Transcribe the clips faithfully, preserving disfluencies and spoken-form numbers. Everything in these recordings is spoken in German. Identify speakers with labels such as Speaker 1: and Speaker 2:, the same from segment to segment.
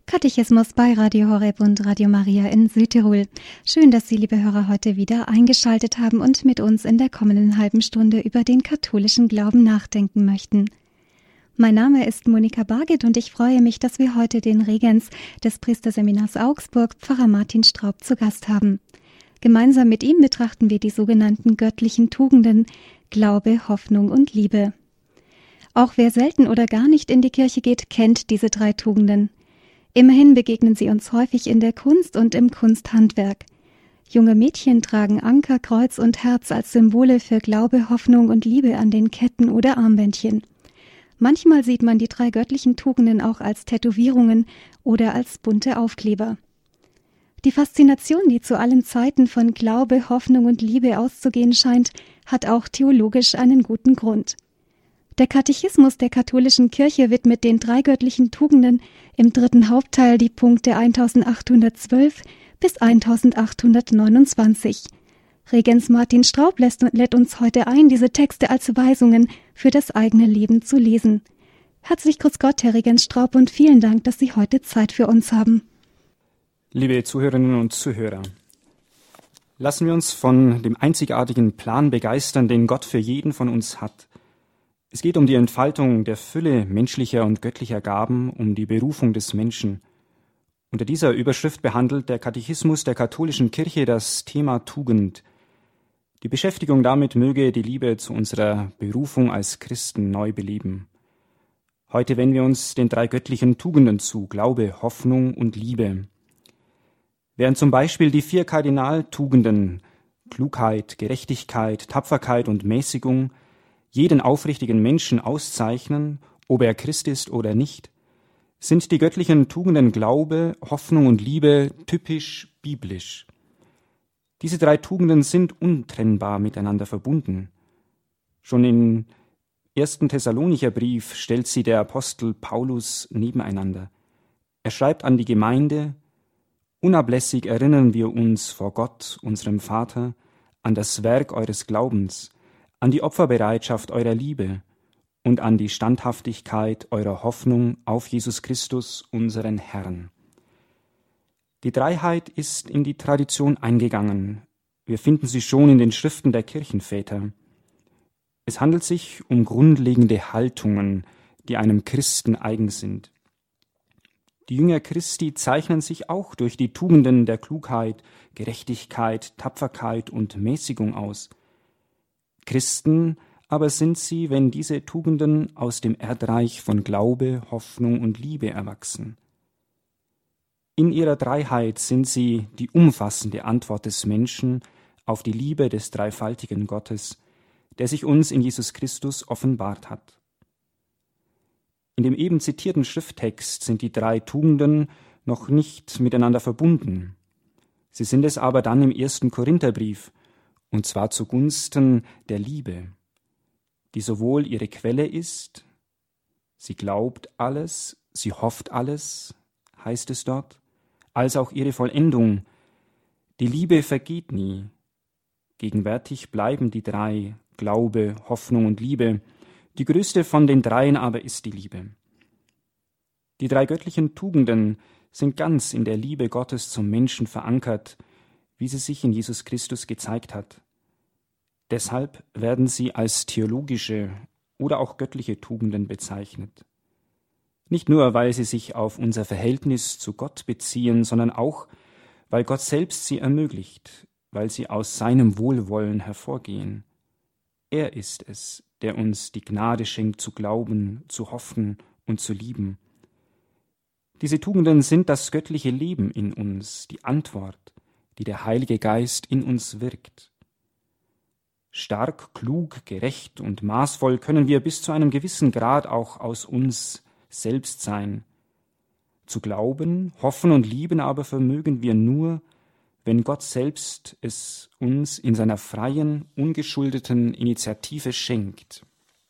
Speaker 1: Katechismus bei Radio Horeb und Radio Maria in Südtirol. Schön, dass Sie, liebe Hörer, heute wieder eingeschaltet haben und mit uns in der kommenden halben Stunde über den katholischen Glauben nachdenken möchten. Mein Name ist Monika Barget und ich freue mich, dass wir heute den Regens des Priesterseminars Augsburg, Pfarrer Martin Straub, zu Gast haben. Gemeinsam mit ihm betrachten wir die sogenannten göttlichen Tugenden Glaube, Hoffnung und Liebe. Auch wer selten oder gar nicht in die Kirche geht, kennt diese drei Tugenden. Immerhin begegnen sie uns häufig in der Kunst und im Kunsthandwerk. Junge Mädchen tragen Anker, Kreuz und Herz als Symbole für Glaube, Hoffnung und Liebe an den Ketten oder Armbändchen. Manchmal sieht man die drei göttlichen Tugenden auch als Tätowierungen oder als bunte Aufkleber. Die Faszination, die zu allen Zeiten von Glaube, Hoffnung und Liebe auszugehen scheint, hat auch theologisch einen guten Grund. Der Katechismus der katholischen Kirche widmet den drei göttlichen Tugenden im dritten Hauptteil die Punkte eintausendachthundertzwölf bis eintausendachthundertneunundzwanzig. Regens Martin Straub lässt, lädt uns heute ein, diese Texte als Weisungen für das eigene Leben zu lesen. Herzlich grüß Gott, Herr Regens Straub, und vielen Dank, dass Sie heute Zeit für uns haben.
Speaker 2: Liebe Zuhörerinnen und Zuhörer, lassen wir uns von dem einzigartigen Plan begeistern, den Gott für jeden von uns hat. Es geht um die Entfaltung der Fülle menschlicher und göttlicher Gaben, um die Berufung des Menschen. Unter dieser Überschrift behandelt der Katechismus der katholischen Kirche das Thema Tugend. Die Beschäftigung damit möge die Liebe zu unserer Berufung als Christen neu beleben. Heute wenden wir uns den drei göttlichen Tugenden zu: Glaube, Hoffnung und Liebe. Während zum Beispiel die vier Kardinaltugenden Klugheit, Gerechtigkeit, Tapferkeit und Mäßigung jeden aufrichtigen Menschen auszeichnen, ob er Christ ist oder nicht, sind die göttlichen Tugenden Glaube, Hoffnung und Liebe typisch biblisch. Diese drei Tugenden sind untrennbar miteinander verbunden. Schon im ersten Thessalonicher Brief stellt sie der Apostel Paulus nebeneinander. Er schreibt an die Gemeinde: Unablässig erinnern wir uns vor Gott, unserem Vater, an das Werk eures Glaubens, an die Opferbereitschaft eurer Liebe und an die Standhaftigkeit eurer Hoffnung auf Jesus Christus, unseren Herrn. Die Dreiheit ist in die Tradition eingegangen. Wir finden sie schon in den Schriften der Kirchenväter. Es handelt sich um grundlegende Haltungen, die einem Christen eigen sind. Die Jünger Christi zeichnen sich auch durch die Tugenden der Klugheit, Gerechtigkeit, Tapferkeit und Mäßigung aus. Christen aber sind sie, wenn diese Tugenden aus dem Erdreich von Glaube, Hoffnung und Liebe erwachsen. In ihrer Dreiheit sind sie die umfassende Antwort des Menschen auf die Liebe des dreifaltigen Gottes, der sich uns in Jesus Christus offenbart hat. In dem eben zitierten Schrifttext sind die drei Tugenden noch nicht miteinander verbunden. Sie sind es aber dann im ersten Korintherbrief, und zwar zugunsten der Liebe, die sowohl ihre Quelle ist, sie glaubt alles, sie hofft alles, heißt es dort, als auch ihre Vollendung. Die Liebe vergeht nie. Gegenwärtig bleiben die drei, Glaube, Hoffnung und Liebe. Die größte von den dreien aber ist die Liebe. Die drei göttlichen Tugenden sind ganz in der Liebe Gottes zum Menschen verankert, wie sie sich in Jesus Christus gezeigt hat. Deshalb werden sie als theologische oder auch göttliche Tugenden bezeichnet. Nicht nur, weil sie sich auf unser Verhältnis zu Gott beziehen, sondern auch, weil Gott selbst sie ermöglicht, weil sie aus seinem Wohlwollen hervorgehen. Er ist es, der uns die Gnade schenkt, zu glauben, zu hoffen und zu lieben. Diese Tugenden sind das göttliche Leben in uns, die Antwort, die der Heilige Geist in uns wirkt. Stark, klug, gerecht und maßvoll können wir bis zu einem gewissen Grad auch aus uns selbst sein. Zu glauben, hoffen und lieben aber vermögen wir nur, wenn Gott selbst es uns in seiner freien, ungeschuldeten Initiative schenkt.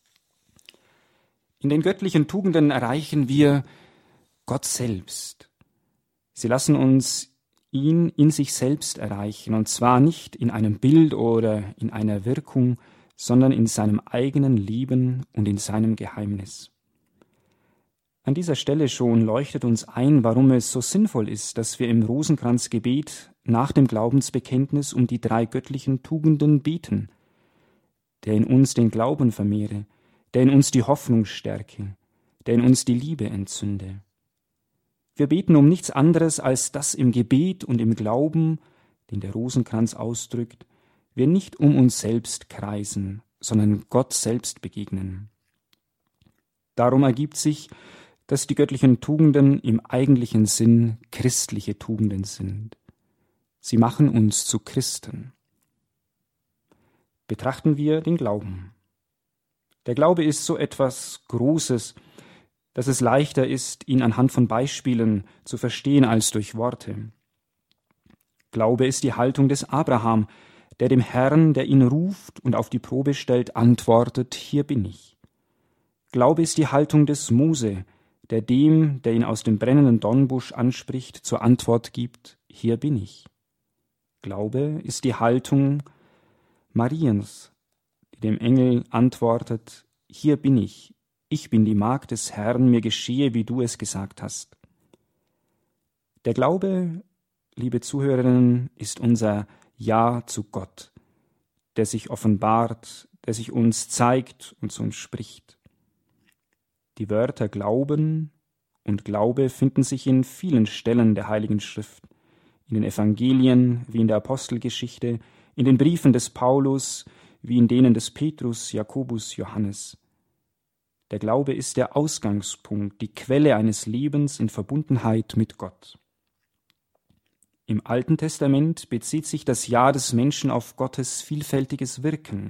Speaker 2: In den göttlichen Tugenden erreichen wir Gott selbst. Sie lassen uns ihn in sich selbst erreichen, und zwar nicht in einem Bild oder in einer Wirkung, sondern in seinem eigenen Leben und in seinem Geheimnis. An dieser Stelle schon leuchtet uns ein, warum es so sinnvoll ist, dass wir im Rosenkranzgebet nach dem Glaubensbekenntnis um die drei göttlichen Tugenden beten, der in uns den Glauben vermehre, der in uns die Hoffnung stärke, der in uns die Liebe entzünde. Wir beten um nichts anderes, als dass im Gebet und im Glauben, den der Rosenkranz ausdrückt, wir nicht um uns selbst kreisen, sondern Gott selbst begegnen. Darum ergibt sich, dass die göttlichen Tugenden im eigentlichen Sinn christliche Tugenden sind. Sie machen uns zu Christen. Betrachten wir den Glauben. Der Glaube ist so etwas Großes, dass es leichter ist, ihn anhand von Beispielen zu verstehen als durch Worte. Glaube ist die Haltung des Abraham, der dem Herrn, der ihn ruft und auf die Probe stellt, antwortet: Hier bin ich. Glaube ist die Haltung des Mose, der dem, der ihn aus dem brennenden Dornbusch anspricht, zur Antwort gibt: Hier bin ich. Glaube ist die Haltung Mariens, die dem Engel antwortet: Hier bin ich, ich bin die Magd des Herrn, mir geschehe, wie du es gesagt hast. Der Glaube, liebe Zuhörerinnen, ist unser Ja zu Gott, der sich offenbart, der sich uns zeigt und zu uns spricht. Die Wörter Glauben und Glaube finden sich in vielen Stellen der Heiligen Schrift, in den Evangelien wie in der Apostelgeschichte, in den Briefen des Paulus wie in denen des Petrus, Jakobus, Johannes. Der Glaube ist der Ausgangspunkt, die Quelle eines Lebens in Verbundenheit mit Gott. Im Alten Testament bezieht sich das Ja des Menschen auf Gottes vielfältiges Wirken.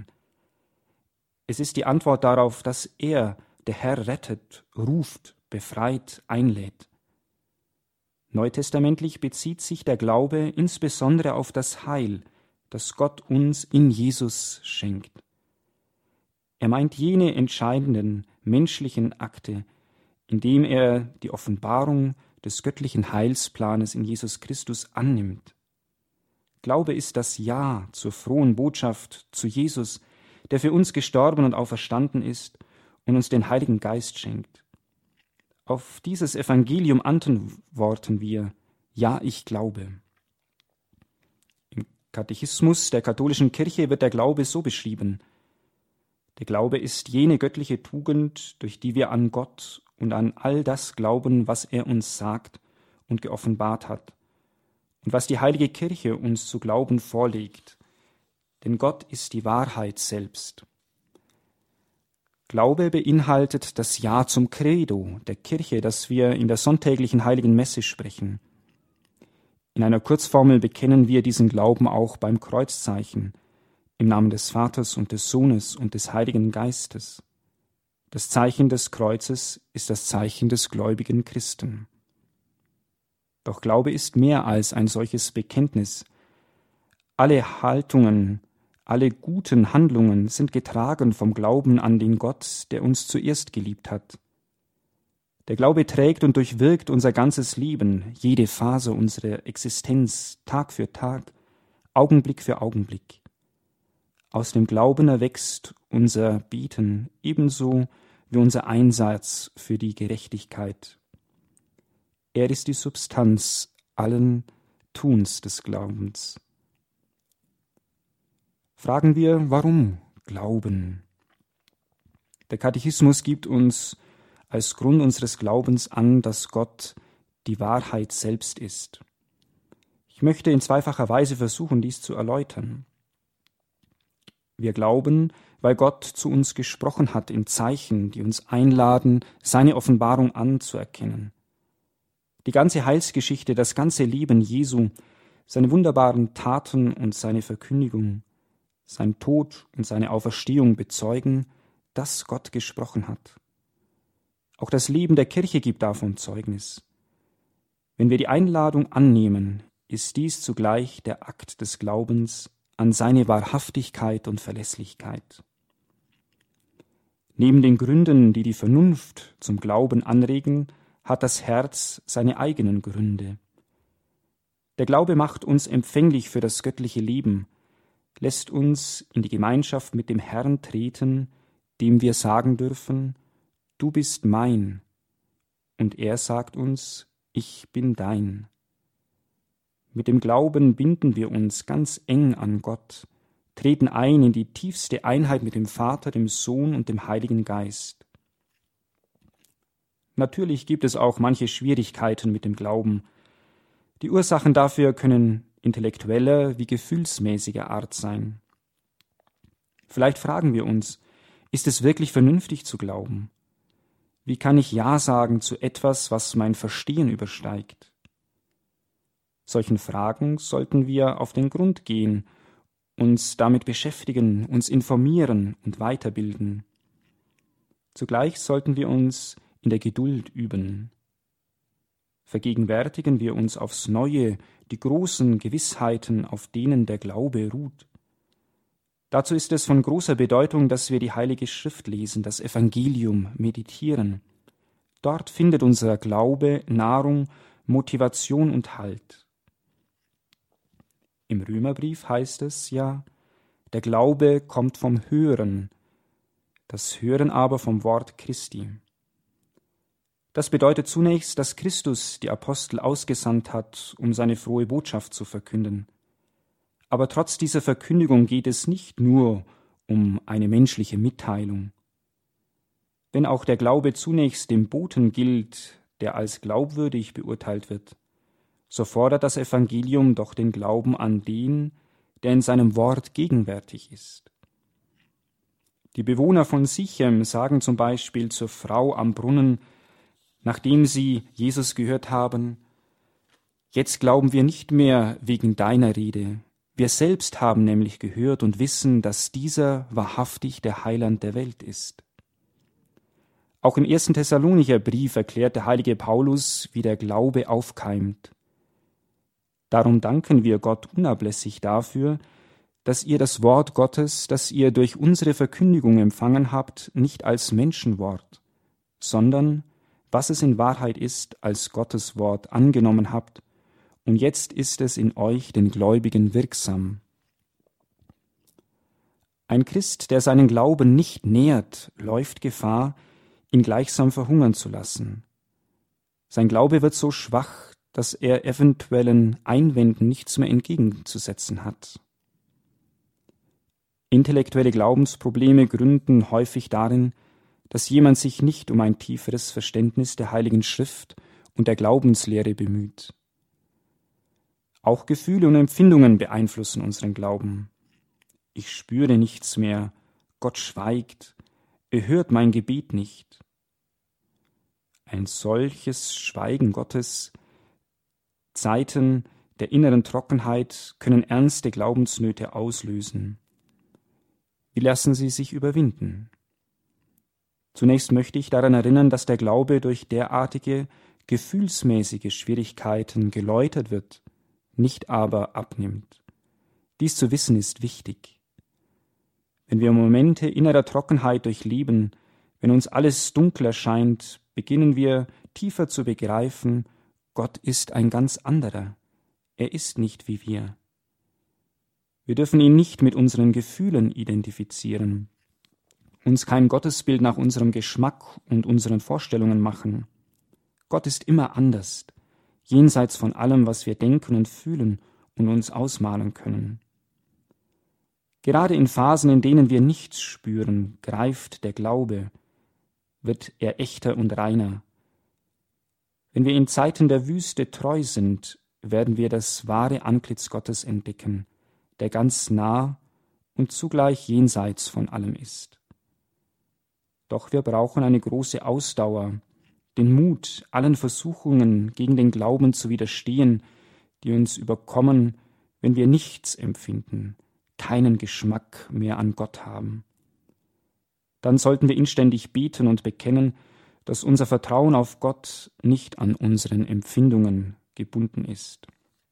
Speaker 2: Es ist die Antwort darauf, dass er, der Herr, rettet, ruft, befreit, einlädt. Neutestamentlich bezieht sich der Glaube insbesondere auf das Heil, das Gott uns in Jesus schenkt. Er meint jene entscheidenden menschlichen Akte, indem er die Offenbarung des göttlichen Heilsplanes in Jesus Christus annimmt. Glaube ist das Ja zur frohen Botschaft zu Jesus, der für uns gestorben und auferstanden ist und uns den Heiligen Geist schenkt. Auf dieses Evangelium antworten wir: Ja, ich glaube. Im Katechismus der katholischen Kirche wird der Glaube so beschrieben: Der Glaube ist jene göttliche Tugend, durch die wir an Gott und an all das glauben, was er uns sagt und geoffenbart hat und was die Heilige Kirche uns zu glauben vorlegt. Denn Gott ist die Wahrheit selbst. Glaube beinhaltet das Ja zum Credo der Kirche, das wir in der sonntäglichen Heiligen Messe sprechen. In einer Kurzformel bekennen wir diesen Glauben auch beim Kreuzzeichen, im Namen des Vaters und des Sohnes und des Heiligen Geistes. Das Zeichen des Kreuzes ist das Zeichen des gläubigen Christen. Doch Glaube ist mehr als ein solches Bekenntnis. Alle Haltungen, alle guten Handlungen sind getragen vom Glauben an den Gott, der uns zuerst geliebt hat. Der Glaube trägt und durchwirkt unser ganzes Leben, jede Phase unserer Existenz, Tag für Tag, Augenblick für Augenblick. Aus dem Glauben erwächst unser Beten, ebenso wie unser Einsatz für die Gerechtigkeit. Er ist die Substanz allen Tuns des Glaubens. Fragen wir, warum Glauben? Der Katechismus gibt uns als Grund unseres Glaubens an, dass Gott die Wahrheit selbst ist. Ich möchte in zweifacher Weise versuchen, dies zu erläutern. Wir glauben, weil Gott zu uns gesprochen hat in Zeichen, die uns einladen, seine Offenbarung anzuerkennen. Die ganze Heilsgeschichte, das ganze Leben Jesu, seine wunderbaren Taten und seine Verkündigung, sein Tod und seine Auferstehung bezeugen, dass Gott gesprochen hat. Auch das Leben der Kirche gibt davon Zeugnis. Wenn wir die Einladung annehmen, ist dies zugleich der Akt des Glaubens an seine Wahrhaftigkeit und Verlässlichkeit. Neben den Gründen, die die Vernunft zum Glauben anregen, hat das Herz seine eigenen Gründe. Der Glaube macht uns empfänglich für das göttliche Leben, lässt uns in die Gemeinschaft mit dem Herrn treten, dem wir sagen dürfen: Du bist mein, und er sagt uns, ich bin dein. Mit dem Glauben binden wir uns ganz eng an Gott, treten ein in die tiefste Einheit mit dem Vater, dem Sohn und dem Heiligen Geist. Natürlich gibt es auch manche Schwierigkeiten mit dem Glauben. Die Ursachen dafür können intellektueller wie gefühlsmäßiger Art sein. Vielleicht fragen wir uns, ist es wirklich vernünftig zu glauben? Wie kann ich Ja sagen zu etwas, was mein Verstehen übersteigt? Solchen Fragen sollten wir auf den Grund gehen, uns damit beschäftigen, uns informieren und weiterbilden. Zugleich sollten wir uns in der Geduld üben. Vergegenwärtigen wir uns aufs Neue die großen Gewissheiten, auf denen der Glaube ruht. Dazu ist es von großer Bedeutung, dass wir die Heilige Schrift lesen, das Evangelium meditieren. Dort findet unser Glaube Nahrung, Motivation und Halt. Im Römerbrief heißt es ja, der Glaube kommt vom Hören, das Hören aber vom Wort Christi. Das bedeutet zunächst, dass Christus die Apostel ausgesandt hat, um seine frohe Botschaft zu verkünden. Aber trotz dieser Verkündigung geht es nicht nur um eine menschliche Mitteilung. Wenn auch der Glaube zunächst dem Boten gilt, der als glaubwürdig beurteilt wird, so fordert das Evangelium doch den Glauben an den, der in seinem Wort gegenwärtig ist. Die Bewohner von Sichem sagen zum Beispiel zur Frau am Brunnen, nachdem sie Jesus gehört haben, jetzt glauben wir nicht mehr wegen deiner Rede. Wir selbst haben nämlich gehört und wissen, dass dieser wahrhaftig der Heiland der Welt ist. Auch im ersten Thessalonicher Brief erklärt der heilige Paulus, wie der Glaube aufkeimt. Darum danken wir Gott unablässig dafür, dass ihr das Wort Gottes, das ihr durch unsere Verkündigung empfangen habt, nicht als Menschenwort, sondern, was es in Wahrheit ist, als Gottes Wort angenommen habt, und jetzt ist es in euch, den Gläubigen, wirksam. Ein Christ, der seinen Glauben nicht nährt, läuft Gefahr, ihn gleichsam verhungern zu lassen. Sein Glaube wird so schwach, dass er eventuellen Einwänden nichts mehr entgegenzusetzen hat. Intellektuelle Glaubensprobleme gründen häufig darin, dass jemand sich nicht um ein tieferes Verständnis der Heiligen Schrift und der Glaubenslehre bemüht. Auch Gefühle und Empfindungen beeinflussen unseren Glauben. Ich spüre nichts mehr, Gott schweigt, er hört mein Gebet nicht. Ein solches Schweigen Gottes, Zeiten der inneren Trockenheit können ernste Glaubensnöte auslösen. Wie lassen sie sich überwinden? Zunächst möchte ich daran erinnern, dass der Glaube durch derartige gefühlsmäßige Schwierigkeiten geläutert wird, nicht aber abnimmt. Dies zu wissen ist wichtig. Wenn wir Momente innerer Trockenheit durchleben, wenn uns alles dunkel erscheint, beginnen wir tiefer zu begreifen, Gott ist ein ganz anderer. Er ist nicht wie wir. Wir dürfen ihn nicht mit unseren Gefühlen identifizieren, uns kein Gottesbild nach unserem Geschmack und unseren Vorstellungen machen. Gott ist immer anders, jenseits von allem, was wir denken und fühlen und uns ausmalen können. Gerade in Phasen, in denen wir nichts spüren, greift der Glaube, wird er echter und reiner. Wenn wir in Zeiten der Wüste treu sind, werden wir das wahre Antlitz Gottes entdecken, der ganz nah und zugleich jenseits von allem ist. Doch wir brauchen eine große Ausdauer, den Mut, allen Versuchungen gegen den Glauben zu widerstehen, die uns überkommen, wenn wir nichts empfinden, keinen Geschmack mehr an Gott haben. Dann sollten wir inständig beten und bekennen, dass unser Vertrauen auf Gott nicht an unseren Empfindungen gebunden ist.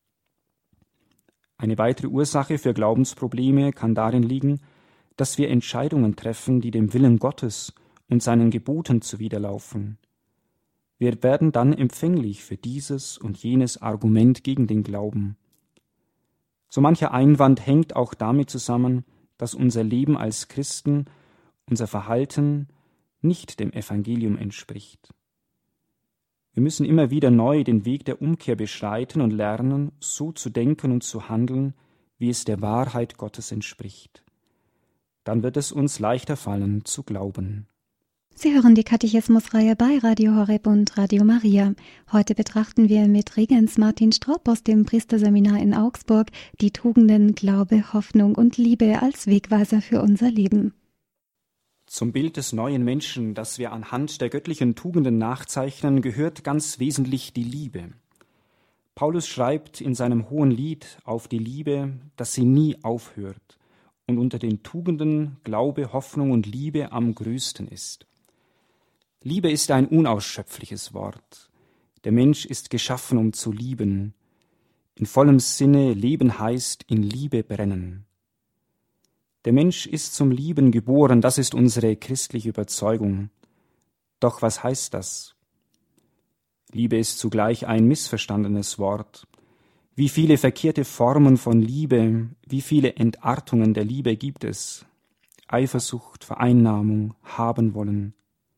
Speaker 2: Eine weitere Ursache für Glaubensprobleme kann darin liegen, dass wir Entscheidungen treffen, die dem Willen Gottes und seinen Geboten zuwiderlaufen. Wir werden dann empfänglich für dieses und jenes Argument gegen den Glauben. So mancher Einwand hängt auch damit zusammen, dass unser Leben als Christen, unser Verhalten nicht dem Evangelium entspricht. Wir müssen immer wieder neu den Weg der Umkehr beschreiten und lernen, so zu denken und zu handeln, wie es der Wahrheit Gottes entspricht. Dann wird es uns leichter fallen, zu glauben.
Speaker 1: Sie hören die Katechismusreihe bei Radio Horeb und Radio Maria. Heute betrachten wir mit Regens Martin Straub aus dem Priesterseminar in Augsburg die Tugenden Glaube, Hoffnung und Liebe als Wegweiser für unser Leben.
Speaker 2: Zum Bild des neuen Menschen, das wir anhand der göttlichen Tugenden nachzeichnen, gehört ganz wesentlich die Liebe. Paulus schreibt in seinem Hohen Lied auf die Liebe, dass sie nie aufhört und unter den Tugenden Glaube, Hoffnung und Liebe am größten ist. Liebe ist ein unausschöpfliches Wort. Der Mensch ist geschaffen, um zu lieben. In vollem Sinne Leben heißt in Liebe brennen. Der Mensch ist zum Lieben geboren, das ist unsere christliche Überzeugung. Doch was heißt das? Liebe ist zugleich ein missverstandenes Wort. Wie viele verkehrte Formen von Liebe, wie viele Entartungen der Liebe gibt es? Eifersucht, Vereinnahmung, haben wollen.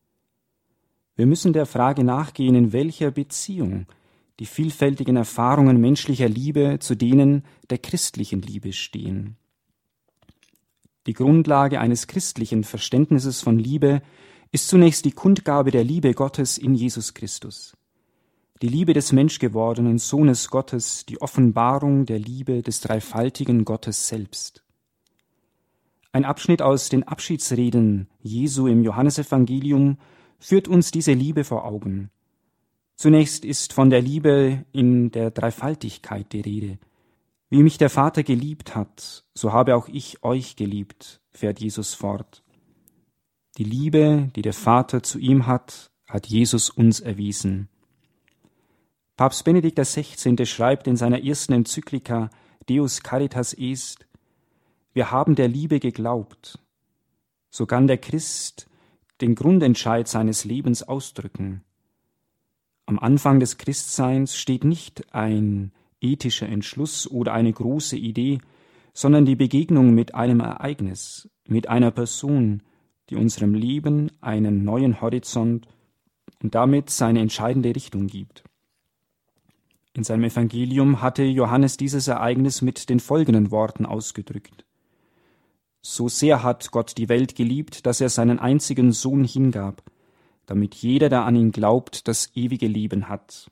Speaker 2: Wir müssen der Frage nachgehen, in welcher Beziehung die vielfältigen Erfahrungen menschlicher Liebe zu denen der christlichen Liebe stehen. Die Grundlage eines christlichen Verständnisses von Liebe ist zunächst die Kundgabe der Liebe Gottes in Jesus Christus. Die Liebe des menschgewordenen Sohnes Gottes, die Offenbarung der Liebe des dreifaltigen Gottes selbst. Ein Abschnitt aus den Abschiedsreden Jesu im Johannesevangelium führt uns diese Liebe vor Augen. Zunächst ist von der Liebe in der Dreifaltigkeit die Rede. Wie mich der Vater geliebt hat, so habe auch ich euch geliebt, fährt Jesus fort. Die Liebe, die der Vater zu ihm hat, hat Jesus uns erwiesen. Papst Benedikt der Sechzehnte schreibt in seiner ersten Enzyklika Deus Caritas Est: Wir haben der Liebe geglaubt. So kann der Christ den Grundentscheid seines Lebens ausdrücken. Am Anfang des Christseins steht nicht ein ethischer Entschluss oder eine große Idee, sondern die Begegnung mit einem Ereignis, mit einer Person, die unserem Leben einen neuen Horizont und damit seine entscheidende Richtung gibt. In seinem Evangelium hatte Johannes dieses Ereignis mit den folgenden Worten ausgedrückt: So sehr hat Gott die Welt geliebt, dass er seinen einzigen Sohn hingab, damit jeder, der an ihn glaubt, das ewige Leben hat.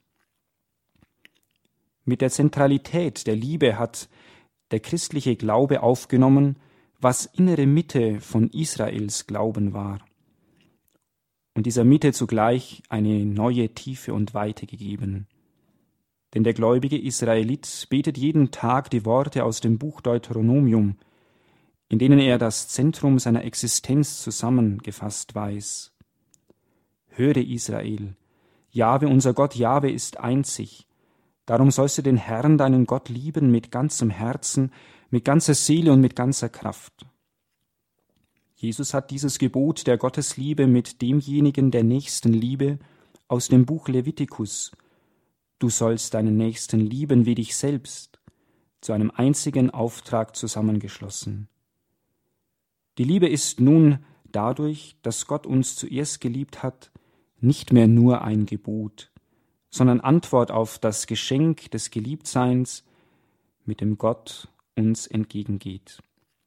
Speaker 2: Mit der Zentralität der Liebe hat der christliche Glaube aufgenommen, was innere Mitte von Israels Glauben war, und dieser Mitte zugleich eine neue Tiefe und Weite gegeben. Denn der gläubige Israelit betet jeden Tag die Worte aus dem Buch Deuteronomium, in denen er das Zentrum seiner Existenz zusammengefasst weiß. Höre Israel, Jahwe, unser Gott Jahwe ist einzig. Darum sollst du den Herrn, deinen Gott, lieben mit ganzem Herzen, mit ganzer Seele und mit ganzer Kraft. Jesus hat dieses Gebot der Gottesliebe mit demjenigen der Nächstenliebe aus dem Buch Levitikus, du sollst deinen Nächsten lieben wie dich selbst, zu einem einzigen Auftrag zusammengeschlossen. Die Liebe ist nun dadurch, dass Gott uns zuerst geliebt hat, nicht mehr nur ein Gebot, sondern Antwort auf das Geschenk des Geliebtseins, mit dem Gott uns entgegengeht.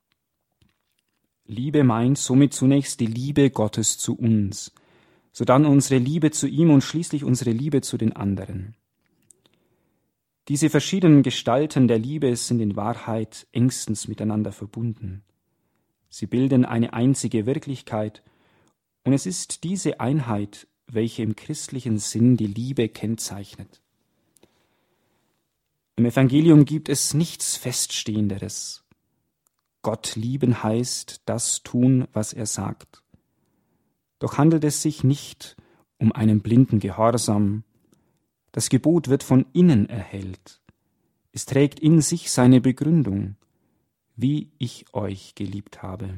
Speaker 2: Liebe meint somit zunächst die Liebe Gottes zu uns, sodann unsere Liebe zu ihm und schließlich unsere Liebe zu den anderen. Diese verschiedenen Gestalten der Liebe sind in Wahrheit engstens miteinander verbunden. Sie bilden eine einzige Wirklichkeit, und es ist diese Einheit, welche im christlichen Sinn die Liebe kennzeichnet. Im Evangelium gibt es nichts Feststehenderes. Gott lieben heißt, das tun, was er sagt. Doch handelt es sich nicht um einen blinden Gehorsam. Das Gebot wird von innen erhellt. Es trägt in sich seine Begründung, wie ich euch geliebt habe.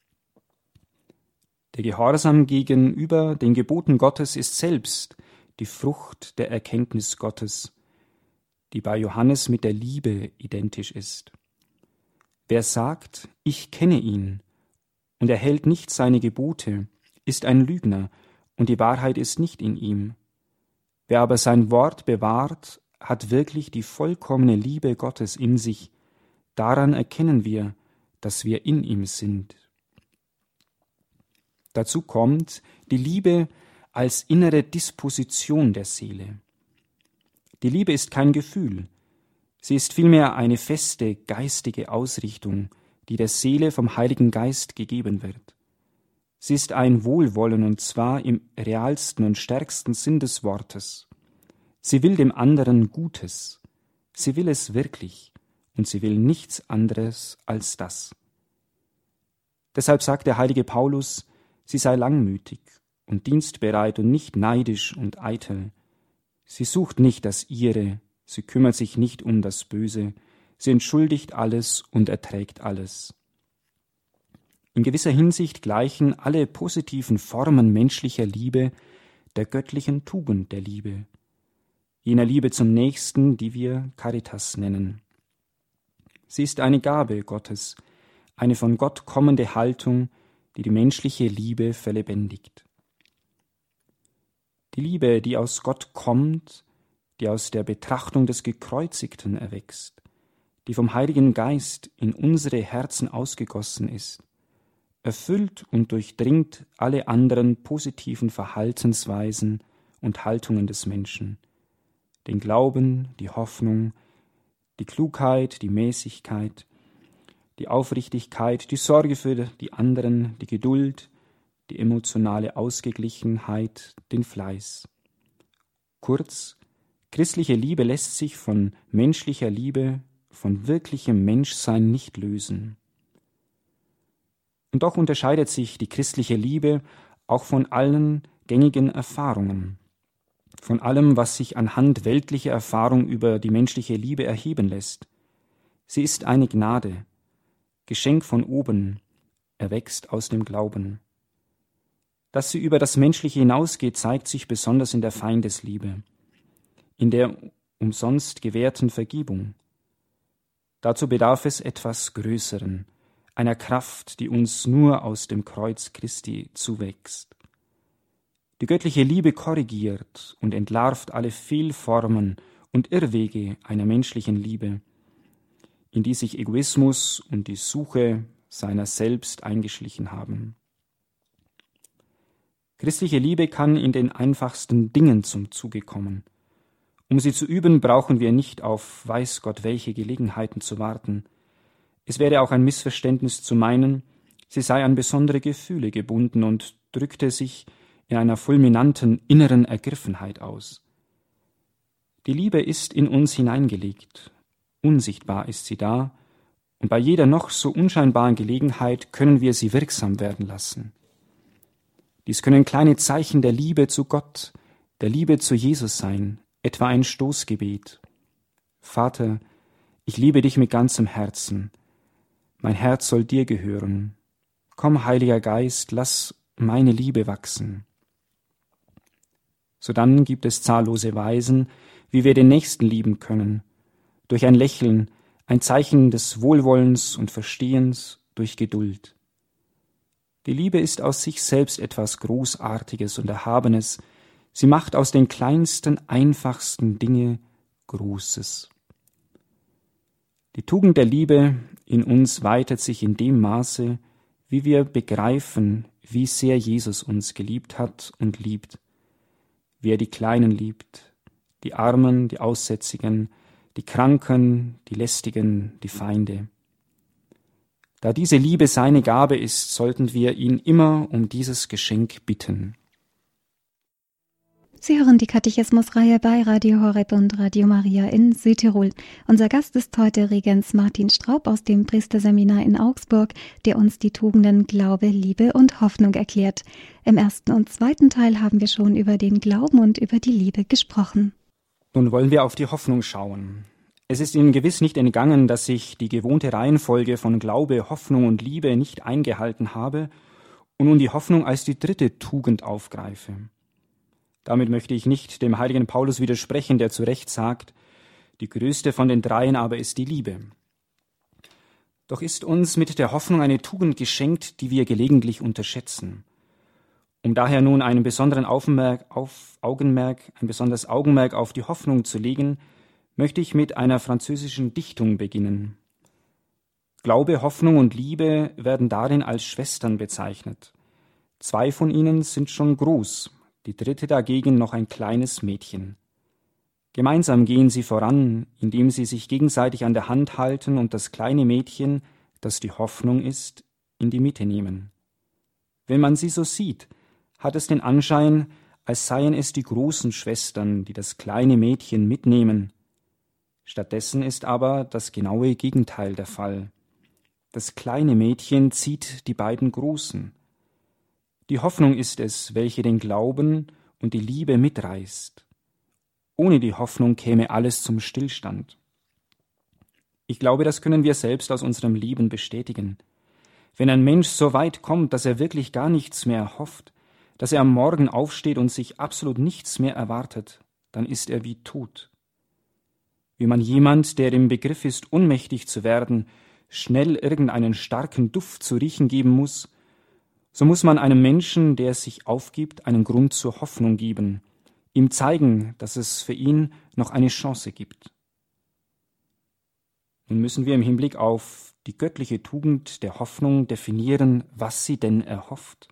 Speaker 2: Der Gehorsam gegenüber den Geboten Gottes ist selbst die Frucht der Erkenntnis Gottes, die bei Johannes mit der Liebe identisch ist. Wer sagt, ich kenne ihn, und er hält nicht seine Gebote, ist ein Lügner, und die Wahrheit ist nicht in ihm. Wer aber sein Wort bewahrt, hat wirklich die vollkommene Liebe Gottes in sich. Daran erkennen wir, dass wir in ihm sind. Dazu kommt die Liebe als innere Disposition der Seele. Die Liebe ist kein Gefühl, sie ist vielmehr eine feste geistige Ausrichtung, die der Seele vom Heiligen Geist gegeben wird. Sie ist ein Wohlwollen, und zwar im realsten und stärksten Sinn des Wortes. Sie will dem anderen Gutes, sie will es wirklich, und sie will nichts anderes als das. Deshalb sagt der heilige Paulus, sie sei langmütig und dienstbereit und nicht neidisch und eitel. Sie sucht nicht das Ihre, sie kümmert sich nicht um das Böse, sie entschuldigt alles und erträgt alles. In gewisser Hinsicht gleichen alle positiven Formen menschlicher Liebe der göttlichen Tugend der Liebe, jener Liebe zum Nächsten, die wir Caritas nennen. Sie ist eine Gabe Gottes, eine von Gott kommende Haltung, die die menschliche Liebe verlebendigt. Die Liebe, die aus Gott kommt, die aus der Betrachtung des Gekreuzigten erwächst, die vom Heiligen Geist in unsere Herzen ausgegossen ist, erfüllt und durchdringt alle anderen positiven Verhaltensweisen und Haltungen des Menschen, den Glauben, die Hoffnung, die Klugheit, die Mäßigkeit, die Aufrichtigkeit, die Sorge für die anderen, die Geduld, die emotionale Ausgeglichenheit, den Fleiß. Kurz, christliche Liebe lässt sich von menschlicher Liebe, von wirklichem Menschsein nicht lösen. Und doch unterscheidet sich die christliche Liebe auch von allen gängigen Erfahrungen, von allem, was sich anhand weltlicher Erfahrung über die menschliche Liebe erheben lässt. Sie ist eine Gnade, Geschenk von oben, erwächst aus dem Glauben. Dass sie über das Menschliche hinausgeht, zeigt sich besonders in der Feindesliebe, in der umsonst gewährten Vergebung. Dazu bedarf es etwas Größeren, einer Kraft, die uns nur aus dem Kreuz Christi zuwächst. Die göttliche Liebe korrigiert und entlarvt alle Fehlformen und Irrwege einer menschlichen Liebe, in die sich Egoismus und die Suche seiner selbst eingeschlichen haben. Christliche Liebe kann in den einfachsten Dingen zum Zuge kommen. Um sie zu üben, brauchen wir nicht auf weiß Gott welche Gelegenheiten zu warten. Es wäre auch ein Missverständnis zu meinen, sie sei an besondere Gefühle gebunden und drückte sich in einer fulminanten inneren Ergriffenheit aus. Die Liebe ist in uns hineingelegt, unsichtbar ist sie da, und bei jeder noch so unscheinbaren Gelegenheit können wir sie wirksam werden lassen. Dies können kleine Zeichen der Liebe zu Gott, der Liebe zu Jesus sein, etwa ein Stoßgebet. Vater, ich liebe dich mit ganzem Herzen. Mein Herz soll dir gehören. Komm, Heiliger Geist, lass meine Liebe wachsen. Sodann gibt es zahllose Weisen, wie wir den Nächsten lieben können. Durch ein Lächeln, ein Zeichen des Wohlwollens und Verstehens, durch Geduld. Die Liebe ist aus sich selbst etwas Großartiges und Erhabenes. Sie macht aus den kleinsten, einfachsten Dinge Großes. Die Tugend der Liebe in uns weitet sich in dem Maße, wie wir begreifen, wie sehr Jesus uns geliebt hat und liebt, wie er die Kleinen liebt, die Armen, die Aussätzigen, die Kranken, die Lästigen, die Feinde. Da diese Liebe seine Gabe ist, sollten wir ihn immer um dieses Geschenk bitten.
Speaker 1: Sie hören die Katechismusreihe bei Radio Horeb und Radio Maria in Südtirol. Unser Gast ist heute Regens Martin Straub aus dem Priesterseminar in Augsburg, der uns die Tugenden Glaube, Liebe und Hoffnung erklärt. Im ersten und zweiten Teil haben wir schon über den Glauben und über die Liebe gesprochen.
Speaker 2: Nun wollen wir auf die Hoffnung schauen. Es ist Ihnen gewiss nicht entgangen, dass ich die gewohnte Reihenfolge von Glaube, Hoffnung und Liebe nicht eingehalten habe und nun die Hoffnung als die dritte Tugend aufgreife. Damit möchte ich nicht dem heiligen Paulus widersprechen, der zu Recht sagt, die größte von den dreien aber ist die Liebe. Doch ist uns mit der Hoffnung eine Tugend geschenkt, die wir gelegentlich unterschätzen. Um daher nun einen besonderen Augenmerk auf, Augenmerk, ein besonderes Augenmerk auf die Hoffnung zu legen, möchte ich mit einer französischen Dichtung beginnen. Glaube, Hoffnung und Liebe werden darin als Schwestern bezeichnet. Zwei von ihnen sind schon groß, die dritte dagegen noch ein kleines Mädchen. Gemeinsam gehen sie voran, indem sie sich gegenseitig an der Hand halten und das kleine Mädchen, das die Hoffnung ist, in die Mitte nehmen. Wenn man sie so sieht, hat es den Anschein, als seien es die großen Schwestern, die das kleine Mädchen mitnehmen. Stattdessen ist aber das genaue Gegenteil der Fall. Das kleine Mädchen zieht die beiden Großen. Die Hoffnung ist es, welche den Glauben und die Liebe mitreißt. Ohne die Hoffnung käme alles zum Stillstand. Ich glaube, das können wir selbst aus unserem Leben bestätigen. Wenn ein Mensch so weit kommt, dass er wirklich gar nichts mehr hofft, dass er am Morgen aufsteht und sich absolut nichts mehr erwartet, dann ist er wie tot. Wie man jemand, der im Begriff ist, ohnmächtig zu werden, schnell irgendeinen starken Duft zu riechen geben muss, so muss man einem Menschen, der sich aufgibt, einen Grund zur Hoffnung geben, ihm zeigen, dass es für ihn noch eine Chance gibt. Nun müssen wir im Hinblick auf die göttliche Tugend der Hoffnung definieren, was sie denn erhofft.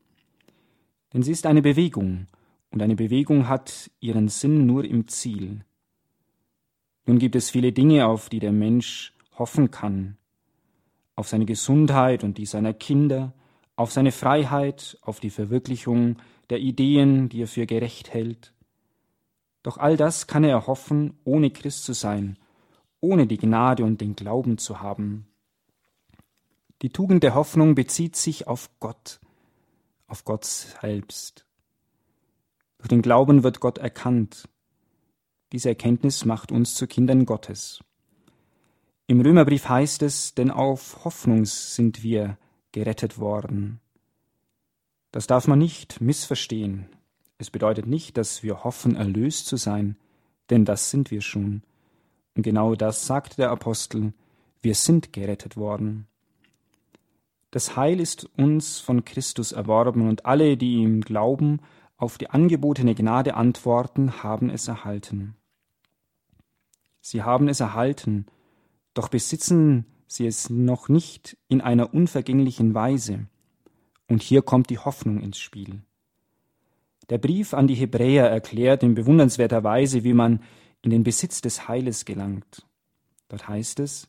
Speaker 2: Denn sie ist eine Bewegung, und eine Bewegung hat ihren Sinn nur im Ziel. Nun gibt es viele Dinge, auf die der Mensch hoffen kann. Auf seine Gesundheit und die seiner Kinder, auf seine Freiheit, auf die Verwirklichung der Ideen, die er für gerecht hält. Doch all das kann er erhoffen, ohne Christ zu sein, ohne die Gnade und den Glauben zu haben. Die Tugend der Hoffnung bezieht sich auf Gott, auf Gott selbst. Durch den Glauben wird Gott erkannt. Diese Erkenntnis macht uns zu Kindern Gottes. Im Römerbrief heißt es, denn auf Hoffnung sind wir gerettet worden. Das darf man nicht missverstehen. Es bedeutet nicht, dass wir hoffen, erlöst zu sein, denn das sind wir schon. Und genau das sagt der Apostel, wir sind gerettet worden. Das Heil ist uns von Christus erworben und alle, die im Glauben auf die angebotene Gnade antworten, haben es erhalten. Sie haben es erhalten, doch besitzen sie es noch nicht in einer unvergänglichen Weise. Und hier kommt die Hoffnung ins Spiel. Der Brief an die Hebräer erklärt in bewundernswerter Weise, wie man in den Besitz des Heiles gelangt. Dort heißt es,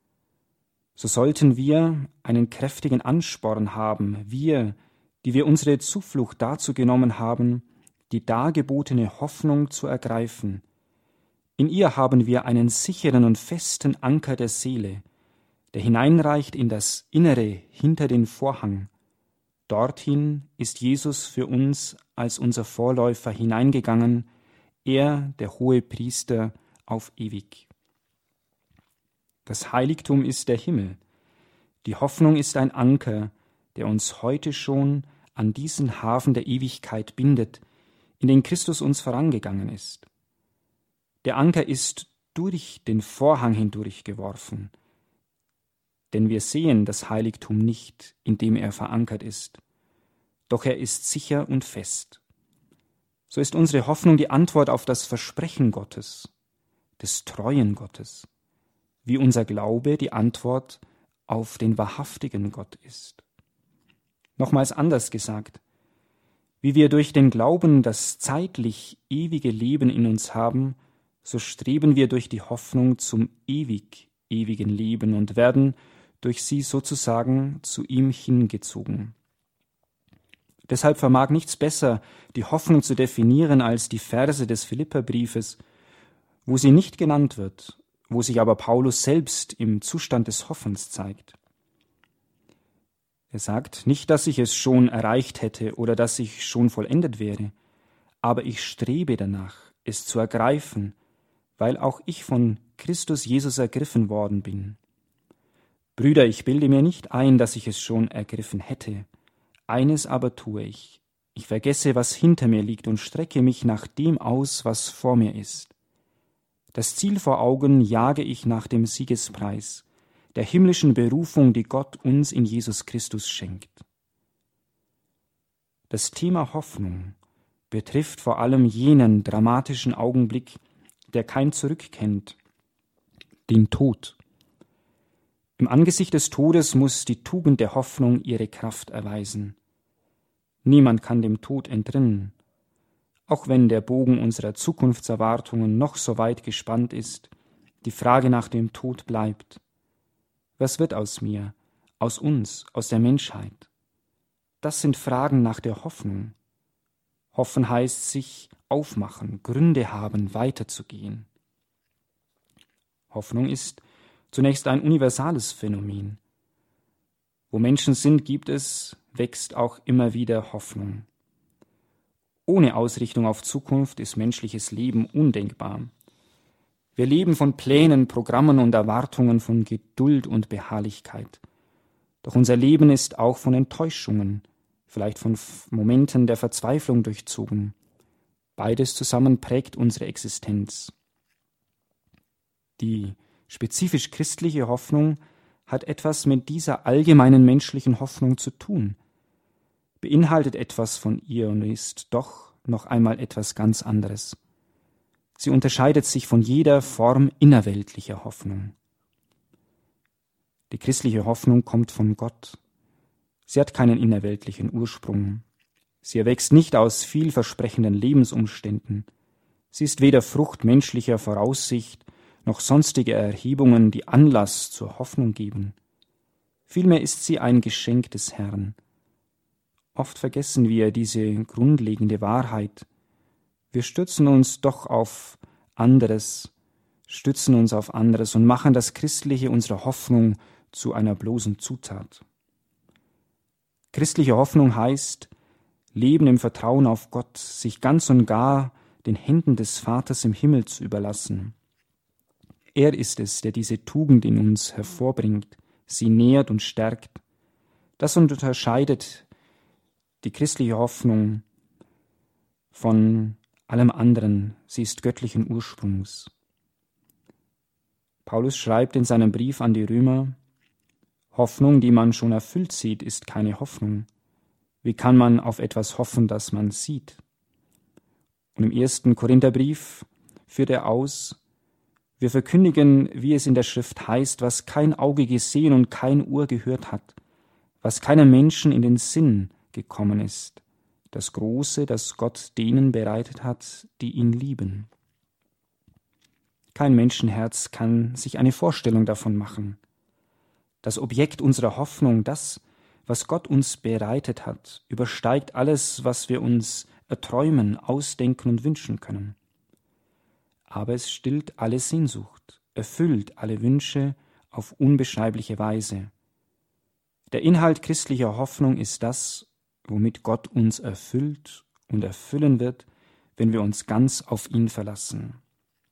Speaker 2: so sollten wir einen kräftigen Ansporn haben, wir, die wir unsere Zuflucht dazu genommen haben, die dargebotene Hoffnung zu ergreifen. In ihr haben wir einen sicheren und festen Anker der Seele, der hineinreicht in das Innere hinter den Vorhang. Dorthin ist Jesus für uns als unser Vorläufer hineingegangen, er, der hohe Priester, auf ewig. Das Heiligtum ist der Himmel. Die Hoffnung ist ein Anker, der uns heute schon an diesen Hafen der Ewigkeit bindet, in den Christus uns vorangegangen ist. Der Anker ist durch den Vorhang hindurch geworfen, denn wir sehen das Heiligtum nicht, in dem er verankert ist, doch er ist sicher und fest. So ist unsere Hoffnung die Antwort auf das Versprechen Gottes, des treuen Gottes, wie unser Glaube die Antwort auf den wahrhaftigen Gott ist. Nochmals anders gesagt, wie wir durch den Glauben das zeitlich ewige Leben in uns haben, so streben wir durch die Hoffnung zum ewig ewigen Leben und werden durch sie sozusagen zu ihm hingezogen. Deshalb vermag nichts besser, die Hoffnung zu definieren als die Verse des Philipperbriefes, wo sie nicht genannt wird, wo sich aber Paulus selbst im Zustand des Hoffens zeigt. Er sagt, nicht, dass ich es schon erreicht hätte oder dass ich schon vollendet wäre, aber ich strebe danach, es zu ergreifen, weil auch ich von Christus Jesus ergriffen worden bin. Brüder, ich bilde mir nicht ein, dass ich es schon ergriffen hätte. Eines aber tue ich. Ich vergesse, was hinter mir liegt und strecke mich nach dem aus, was vor mir ist. Das Ziel vor Augen jage ich nach dem Siegespreis, der himmlischen Berufung, die Gott uns in Jesus Christus schenkt. Das Thema Hoffnung betrifft vor allem jenen dramatischen Augenblick, der kein Zurück kennt, den Tod. Im Angesicht des Todes muss die Tugend der Hoffnung ihre Kraft erweisen. Niemand kann dem Tod entrinnen. Auch wenn der Bogen unserer Zukunftserwartungen noch so weit gespannt ist, die Frage nach dem Tod bleibt. Was wird aus mir, aus uns, aus der Menschheit? Das sind Fragen nach der Hoffnung. Hoffen heißt sich aufmachen, Gründe haben, weiterzugehen. Hoffnung ist zunächst ein universales Phänomen. Wo Menschen sind, gibt es, wächst auch immer wieder Hoffnung. Ohne Ausrichtung auf Zukunft ist menschliches Leben undenkbar. Wir leben von Plänen, Programmen und Erwartungen, von Geduld und Beharrlichkeit. Doch unser Leben ist auch von Enttäuschungen, vielleicht von Momenten der Verzweiflung durchzogen. Beides zusammen prägt unsere Existenz. Die spezifisch christliche Hoffnung hat etwas mit dieser allgemeinen menschlichen Hoffnung zu tun, beinhaltet etwas von ihr und ist doch noch einmal etwas ganz anderes. Sie unterscheidet sich von jeder Form innerweltlicher Hoffnung. Die christliche Hoffnung kommt von Gott. Sie hat keinen innerweltlichen Ursprung. Sie erwächst nicht aus vielversprechenden Lebensumständen. Sie ist weder Frucht menschlicher Voraussicht noch sonstiger Erhebungen, die Anlass zur Hoffnung geben. Vielmehr ist sie ein Geschenk des Herrn. Oft vergessen wir diese grundlegende Wahrheit. Wir stützen uns doch auf anderes, stützen uns auf anderes und machen das Christliche unserer Hoffnung zu einer bloßen Zutat. Christliche Hoffnung heißt, Leben im Vertrauen auf Gott, sich ganz und gar den Händen des Vaters im Himmel zu überlassen. Er ist es, der diese Tugend in uns hervorbringt, sie nährt und stärkt. Das unterscheidet die christliche Hoffnung von allem anderen. Sie ist göttlichen Ursprungs. Paulus schreibt in seinem Brief an die Römer, Hoffnung, die man schon erfüllt sieht, ist keine Hoffnung. Wie kann man auf etwas hoffen, das man sieht? Und im ersten Korintherbrief führt er aus, wir verkündigen, wie es in der Schrift heißt, was kein Auge gesehen und kein Ohr gehört hat, was keinem Menschen in den Sinn gekommen ist, das Große, das Gott denen bereitet hat, die ihn lieben. Kein Menschenherz kann sich eine Vorstellung davon machen. Das Objekt unserer Hoffnung, das, was Gott uns bereitet hat, übersteigt alles, was wir uns erträumen, ausdenken und wünschen können. Aber es stillt alle Sehnsucht, erfüllt alle Wünsche auf unbeschreibliche Weise. Der Inhalt christlicher Hoffnung ist das, womit Gott uns erfüllt und erfüllen wird, wenn wir uns ganz auf ihn verlassen.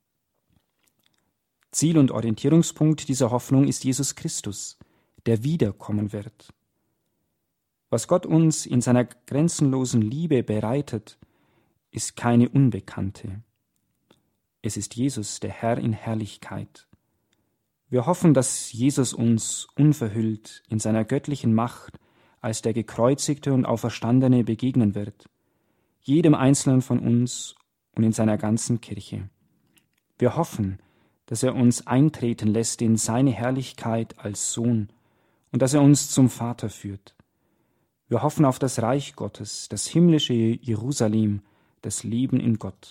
Speaker 2: Ziel und Orientierungspunkt dieser Hoffnung ist Jesus Christus, der wiederkommen wird. Was Gott uns in seiner grenzenlosen Liebe bereitet, ist keine Unbekannte. Es ist Jesus, der Herr in Herrlichkeit. Wir hoffen, dass Jesus uns unverhüllt in seiner göttlichen Macht als der Gekreuzigte und Auferstandene begegnen wird, jedem Einzelnen von uns und in seiner ganzen Kirche. Wir hoffen, dass er uns eintreten lässt in seine Herrlichkeit als Sohn und dass er uns zum Vater führt. Wir hoffen auf das Reich Gottes, das himmlische Jerusalem, das Leben in Gott.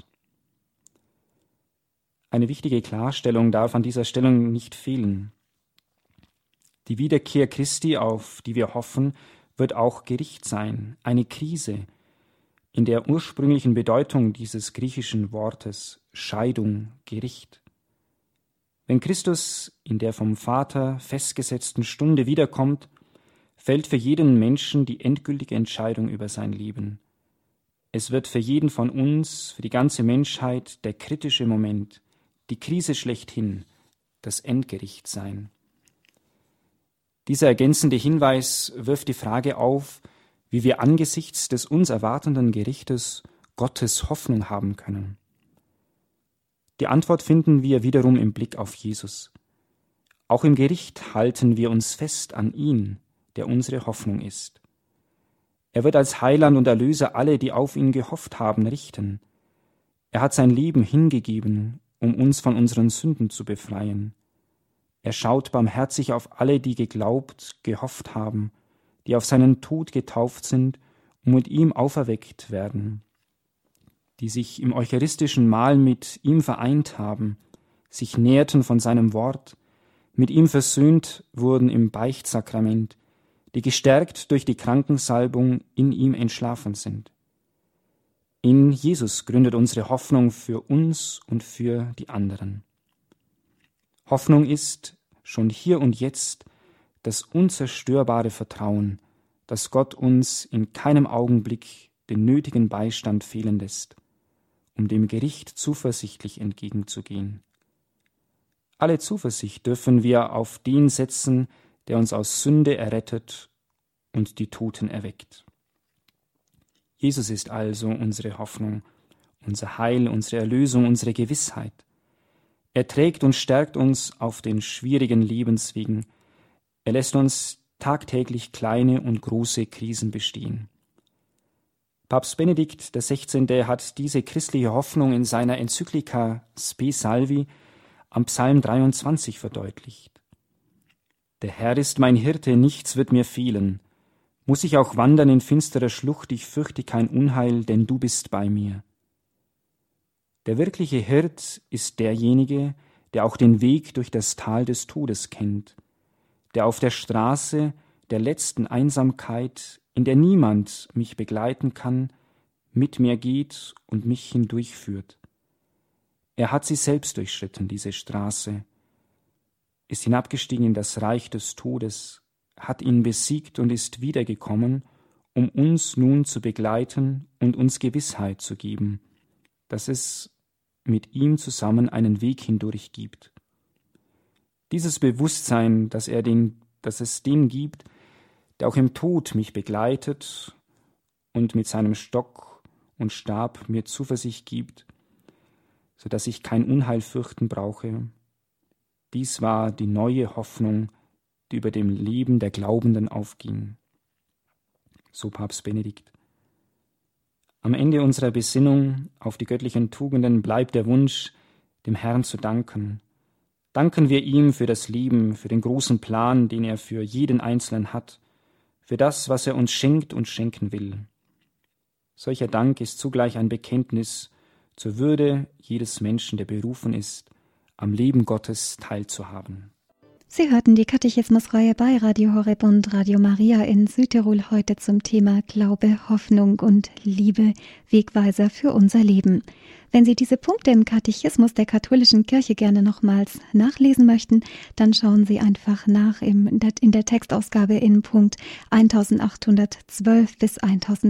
Speaker 2: Eine wichtige Klarstellung darf an dieser Stelle nicht fehlen. Die Wiederkehr Christi, auf die wir hoffen, wird auch Gericht sein, eine Krise, in der ursprünglichen Bedeutung dieses griechischen Wortes Scheidung, Gericht. Wenn Christus in der vom Vater festgesetzten Stunde wiederkommt, fällt für jeden Menschen die endgültige Entscheidung über sein Leben. Es wird für jeden von uns, für die ganze Menschheit der kritische Moment, die Krise schlechthin, das Endgericht sein. Dieser ergänzende Hinweis wirft die Frage auf, wie wir angesichts des uns erwartenden Gerichtes Gottes Hoffnung haben können. Die Antwort finden wir wiederum im Blick auf Jesus. Auch im Gericht halten wir uns fest an ihn, der unsere Hoffnung ist. Er wird als Heiland und Erlöser alle, die auf ihn gehofft haben, richten. Er hat sein Leben hingegeben, um uns von unseren Sünden zu befreien. Er schaut barmherzig auf alle, die geglaubt, gehofft haben, die auf seinen Tod getauft sind und mit ihm auferweckt werden, die sich im eucharistischen Mahl mit ihm vereint haben, sich nährten von seinem Wort, mit ihm versöhnt wurden im Beichtsakrament, die gestärkt durch die Krankensalbung in ihm entschlafen sind. In Jesus gründet unsere Hoffnung für uns und für die anderen. Hoffnung ist schon hier und jetzt das unzerstörbare Vertrauen, dass Gott uns in keinem Augenblick den nötigen Beistand fehlen lässt, um dem Gericht zuversichtlich entgegenzugehen. Alle Zuversicht dürfen wir auf den setzen, der uns aus Sünde errettet und die Toten erweckt. Jesus ist also unsere Hoffnung, unser Heil, unsere Erlösung, unsere Gewissheit. Er trägt und stärkt uns auf den schwierigen Lebenswegen. Er lässt uns tagtäglich kleine und große Krisen bestehen. Papst Benedikt der Sechzehnte hat diese christliche Hoffnung in seiner Enzyklika Spe Salvi am Psalm dreiundzwanzig verdeutlicht. Der Herr ist mein Hirte, nichts wird mir fehlen. Muss ich auch wandern in finsterer Schlucht, ich fürchte kein Unheil, denn du bist bei mir. Der wirkliche Hirt ist derjenige, der auch den Weg durch das Tal des Todes kennt, der auf der Straße der letzten Einsamkeit, in der niemand mich begleiten kann, mit mir geht und mich hindurchführt. Er hat sie selbst durchschritten, diese Straße, ist hinabgestiegen in das Reich des Todes, hat ihn besiegt und ist wiedergekommen, um uns nun zu begleiten und uns Gewissheit zu geben, dass es mit ihm zusammen einen Weg hindurch gibt. Dieses Bewusstsein, dass, er den, dass es den gibt, der auch im Tod mich begleitet und mit seinem Stock und Stab mir Zuversicht gibt, so dass ich kein Unheil fürchten brauche. Dies war die neue Hoffnung, die über dem Leben der Glaubenden aufging. So Papst Benedikt. Am Ende unserer Besinnung auf die göttlichen Tugenden bleibt der Wunsch, dem Herrn zu danken. Danken wir ihm für das Leben, für den großen Plan, den er für jeden Einzelnen hat, für das, was er uns schenkt und schenken will. Solcher Dank ist zugleich ein Bekenntnis zur Würde jedes Menschen, der berufen ist, am Leben Gottes teilzuhaben.
Speaker 1: Sie hörten die Katechismusreihe bei Radio Horeb und Radio Maria in Südtirol heute zum Thema Glaube, Hoffnung und Liebe, Wegweiser für unser Leben. Wenn Sie diese Punkte im Katechismus der katholischen Kirche gerne nochmals nachlesen möchten, dann schauen Sie einfach nach im, in der Textausgabe in Punkt eintausendachthundertzwölf bis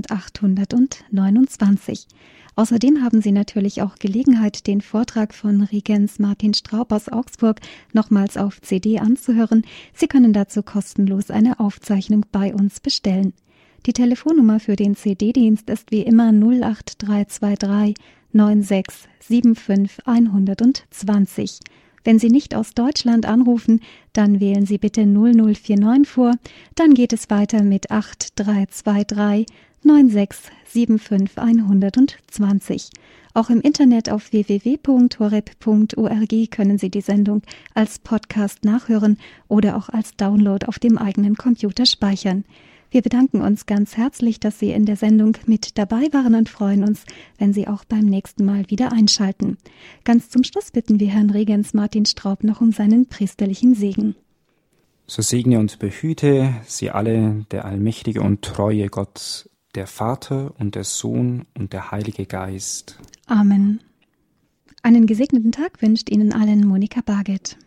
Speaker 1: eintausendachthundertneunundzwanzig. Außerdem haben Sie natürlich auch Gelegenheit, den Vortrag von Regens Martin Straub aus Augsburg nochmals auf C D anzuhören. Sie können dazu kostenlos eine Aufzeichnung bei uns bestellen. Die Telefonnummer für den C D-Dienst ist wie immer null acht drei zwei drei neun sechs sieben fünf eins zwei null. Wenn Sie nicht aus Deutschland anrufen, dann wählen Sie bitte null null vier neun vor. Dann geht es weiter mit acht drei zwei drei neun sechs sieben fünf eins zwei null. Auch im Internet auf w w w punkt horeb punkt org können Sie die Sendung als Podcast nachhören oder auch als Download auf dem eigenen Computer speichern. Wir bedanken uns ganz herzlich, dass Sie in der Sendung mit dabei waren und freuen uns, wenn Sie auch beim nächsten Mal wieder einschalten. Ganz zum Schluss bitten wir Herrn Regens Martin Straub noch um seinen priesterlichen Segen.
Speaker 2: So segne und behüte Sie alle der allmächtige und treue Gott, der Vater und der Sohn und der Heilige Geist.
Speaker 1: Amen. Einen gesegneten Tag wünscht Ihnen allen Monika Barget.